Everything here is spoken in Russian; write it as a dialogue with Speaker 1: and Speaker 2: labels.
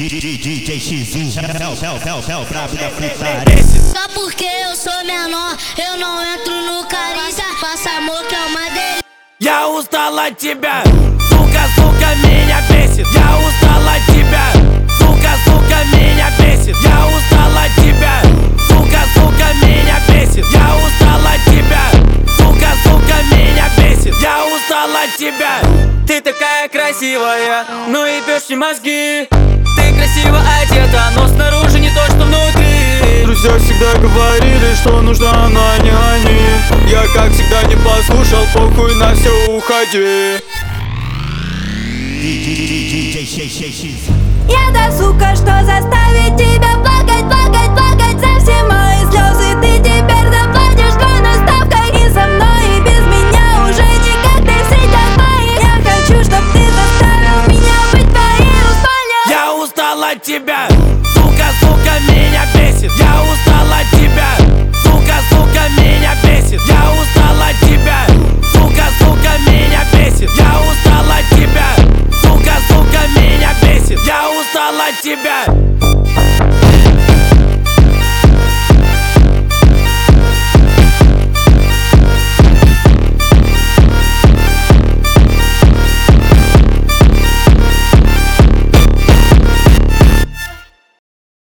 Speaker 1: DJ X1, brabo da putaria.
Speaker 2: Só porque eu sou menor, eu não entro no carícia. Faça amor que é uma delícia.
Speaker 3: Я устала от тебя, сука, сука, меня бесит. Я устала от тебя, сука, сука, меня бесит. Я устала от тебя, сука, сука, меня бесит. Я устала от тебя, сука, сука, меня бесит. Я устала от тебя. Ты такая красивая, ну и беши мозги. Ты красиво одета, но снаружи не то, что внутри.
Speaker 4: Друзья всегда говорили, что нужна она, не они. Я как всегда не послушал, похуй на все, уходи.
Speaker 5: Я та сука, что заставит тебя плакать, плакать, плакать за все мои слезы. Ты теперь заплатишь двойной ставкой. И со мной, и без меня уже никак ты в сетях моих. Я хочу, чтоб ты заставил меня быть твоей в спальне.
Speaker 3: Я устала от тебя, сука, сука, меня бесит. Я устала от тебя, сука, сука, меня бесит. Я устала от тебя, сука, сука, меня бесит. Я устала от тебя, сука, сука, меня бесит. Я устала от тебя.